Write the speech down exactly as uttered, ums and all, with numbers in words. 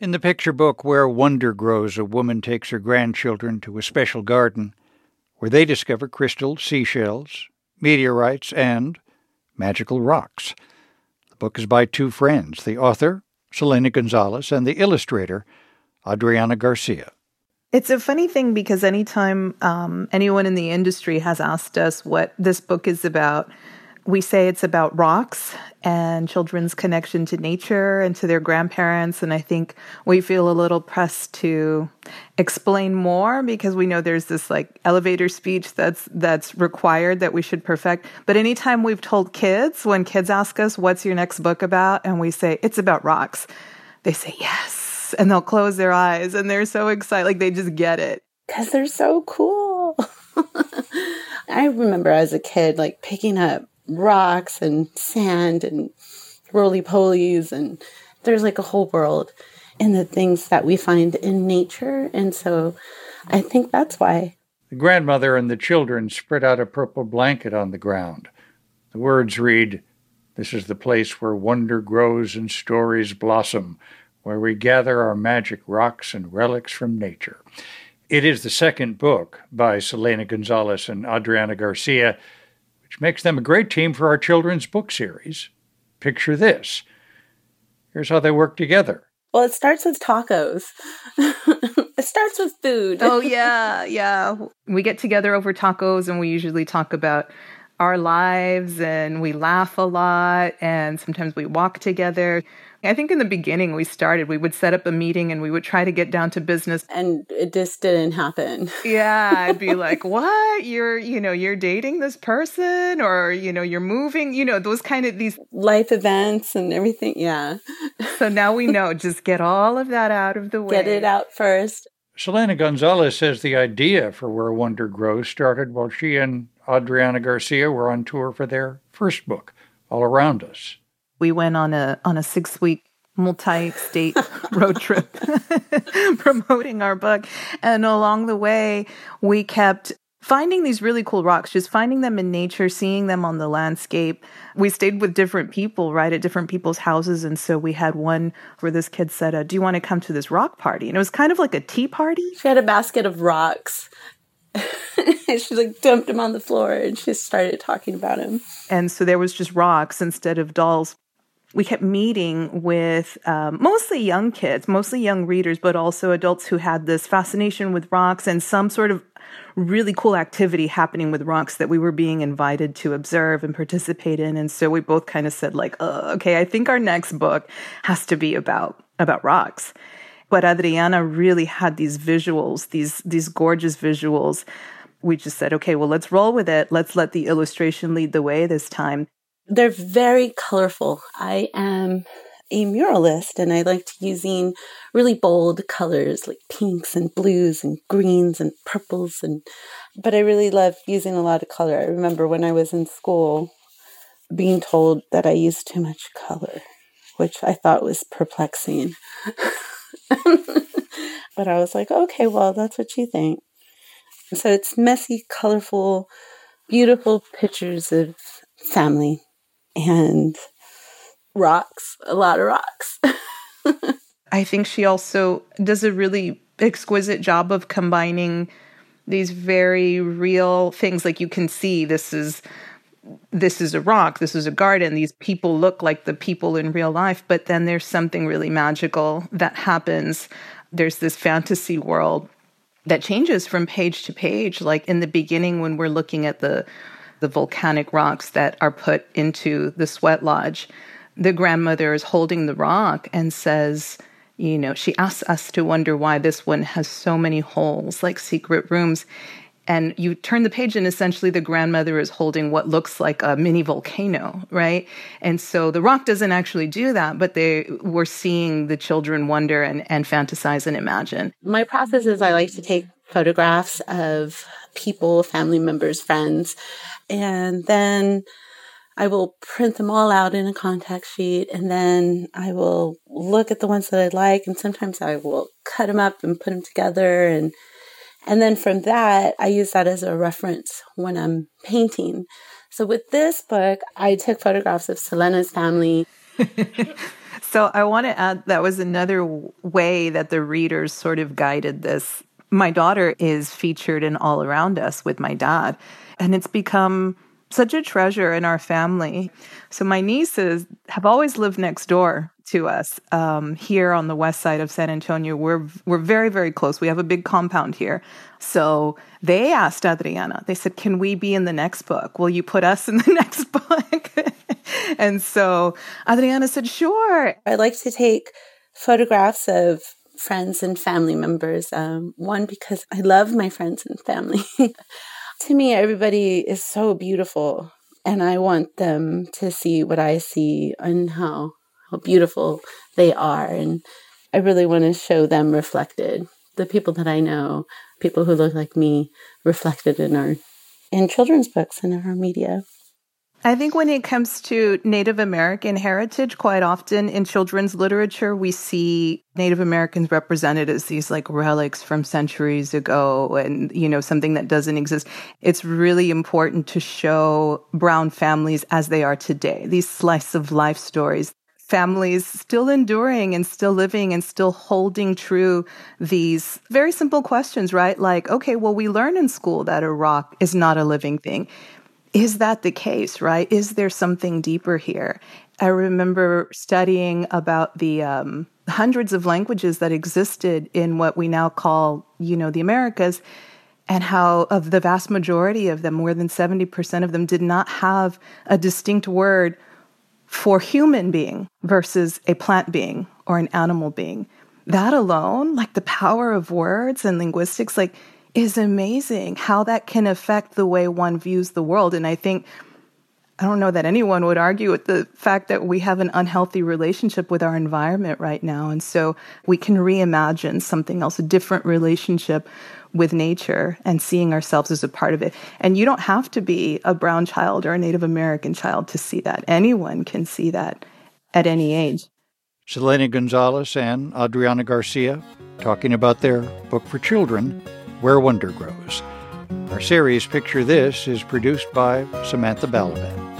In the picture book Where Wonder Grows, a woman takes her grandchildren to a special garden where they discover crystal seashells, meteorites, and magical rocks. The book is by two friends, the author, Selena Gonzalez, and the illustrator, Adriana Garcia. It's a funny thing because anytime um, anyone in the industry has asked us what this book is about, we say it's about rocks and children's connection to nature and to their grandparents. And I think we feel a little pressed to explain more because we know there's this like elevator speech that's that's required that we should perfect. But anytime we've told kids, when kids ask us, what's your next book about? And we say, it's about rocks. They say, yes. And they'll close their eyes and they're so excited. Like they just get it. Because they're so cool. I remember as a kid, like picking up rocks and sand and roly-polies, and there's like a whole world in the things that we find in nature. And so I think that's why. The grandmother and the children spread out a purple blanket on the ground. The words read, "This is the place where wonder grows and stories blossom, where we gather our magic rocks and relics from nature." It is the second book by Selena Gonzalez and Adriana Garcia, which makes them a great team for our children's book series. Picture this. Here's how they work together. Well, it starts with tacos. It starts with food. Oh, yeah, yeah. We get together over tacos, and we usually talk about our lives, and we laugh a lot, and sometimes we walk together. I think in the beginning we started, we would set up a meeting and we would try to get down to business. And it just didn't happen. Yeah, I'd be like, what? You're, you know, you're dating this person, or, you know, you're moving, you know, those kind of these life events and everything. Yeah. So now we know, just get all of that out of the way. Get it out first. Selena Gonzalez says the idea for Where Wonder Grows started while she and Adriana Garcia were on tour for their first book, All Around Us. We went on a on a six-week multi-state road trip promoting our book. And along the way, we kept finding these really cool rocks, just finding them in nature, seeing them on the landscape. We stayed with different people, right, at different people's houses. And so we had one where this kid said, uh, do you want to come to this rock party? And it was kind of like a tea party. She had a basket of rocks. And she like dumped them on the floor and she started talking about them. And so there was just rocks instead of dolls. We kept meeting with um, mostly young kids, mostly young readers, but also adults who had this fascination with rocks and some sort of really cool activity happening with rocks that we were being invited to observe and participate in. And so we both kind of said like, oh, okay, I think our next book has to be about, about rocks. But Adriana really had these visuals, these, these gorgeous visuals. We just said, okay, well, let's roll with it. Let's let the illustration lead the way this time. They're very colorful. I am a muralist and I liked using really bold colors like pinks and blues and greens and purples. And but I really love using a lot of color. I remember when I was in school being told that I used too much color, which I thought was perplexing. But I was like, okay, well, that's what you think. So it's messy, colorful, beautiful pictures of family. And rocks, a lot of rocks. I think she also does a really exquisite job of combining these very real things. Like you can see this is this is a rock, this is a garden. These people look like the people in real life, but then there's something really magical that happens. There's this fantasy world that changes from page to page. Like in the beginning when we're looking at the the volcanic rocks that are put into the sweat lodge, the grandmother is holding the rock and says, you know, she asks us to wonder why this one has so many holes, like secret rooms. And you turn the page and essentially the grandmother is holding what looks like a mini volcano, right? And so the rock doesn't actually do that, but they were seeing the children wonder and, and fantasize and imagine. My process is I like to take photographs of people, family members, friends, and then I will print them all out in a contact sheet, and then I will look at the ones that I like, and sometimes I will cut them up and put them together, and and then from that, I use that as a reference when I'm painting. So with this book, I took photographs of Selena's family. So I want to add that was another way that the readers sort of guided this. My daughter is featured in All Around Us with my dad, and it's become such a treasure in our family. So my nieces have always lived next door to us um, here on the west side of San Antonio. We're we're very, very close. We have a big compound here. So they asked Adriana, they said, can we be in the next book? Will you put us in the next book? And so Adriana said, sure. I like to take photographs of friends and family members. Um, one, because I love my friends and family. To me, everybody is so beautiful, and I want them to see what I see and how, how beautiful they are. And I really want to show them reflected, the people that I know, people who look like me, reflected in our in children's books and in our media. I think when it comes to Native American heritage, quite often in children's literature, we see Native Americans represented as these like relics from centuries ago and, you know, something that doesn't exist. It's really important to show brown families as they are today, these slice of life stories, families still enduring and still living and still holding true these very simple questions, right? Like, okay, well, we learn in school that a rock is not a living thing. Is that the case, right? Is there something deeper here? I remember studying about the um, hundreds of languages that existed in what we now call, you know, the Americas, and how of the vast majority of them, more than seventy percent of them, did not have a distinct word for human being versus a plant being or an animal being. That alone, like the power of words and linguistics, like, is amazing how that can affect the way one views the world. And I think, I don't know that anyone would argue with the fact that we have an unhealthy relationship with our environment right now. And so we can reimagine something else, a different relationship with nature and seeing ourselves as a part of it. And you don't have to be a brown child or a Native American child to see that. Anyone can see that at any age. Selena Gonzalez and Adriana Garcia talking about their book for children, Where Wonder Grows. Our series, Picture This, is produced by Samantha Balaban.